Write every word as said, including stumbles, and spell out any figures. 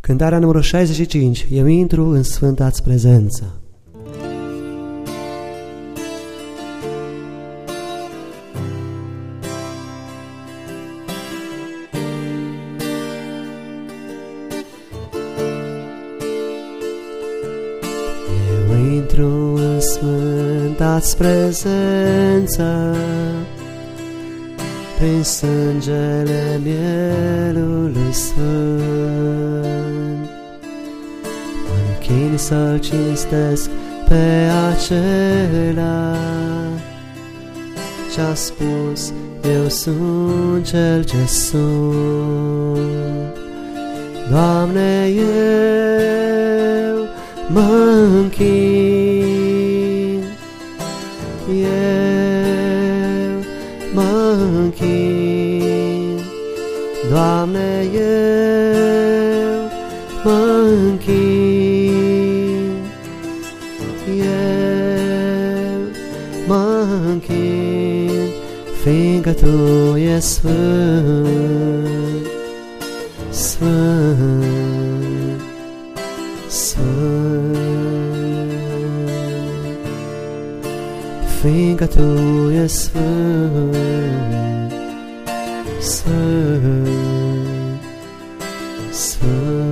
Cântarea numărul șaizeci și cinci. Eu intru în sfânta-ți prezență. Eu intru în sfânta-ți prezență, prin sângele mielului sfânt. Mă-nchin să-L cinstesc pe acela ce-a spus, eu sunt cel ce sunt. Doamne, eu mă-nchin, eu mă-nchin, Doamne, eu mă-nchin, eu mă-nchin, fiindcă Tu e sfânt, sfânt, sfânt, fiindcă Tu e sfânt, sfânt, sfânt.